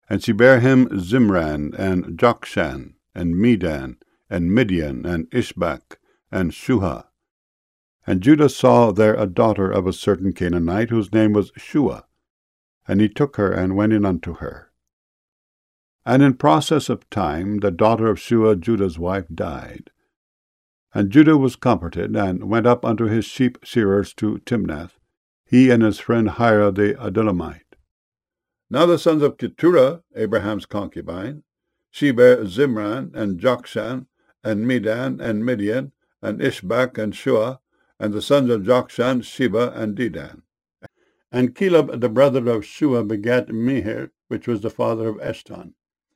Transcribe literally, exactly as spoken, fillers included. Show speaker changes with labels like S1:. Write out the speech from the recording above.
S1: And she bare him Zimran, and Jokshan, and Medan, and Midian, and Ishbak, and Shuha. And Judah saw there a daughter of a certain Canaanite, whose name was Shua. And he took her, and went in unto her. And in process of time the daughter of Shua, Judah's wife, died. And Judah was comforted, and went up unto his sheep shearers to Timnath, he and his friend Hira the Adullamite. Now the sons of Keturah, Abraham's concubine, she bare Zimran, and Jokshan, and Medan, and Midian, and Ishbak, and Shua, and the sons of Jokshan, Sheba, and Dedan. And Caleb the brother of Shua begat Mehir, which was the father of Eshton.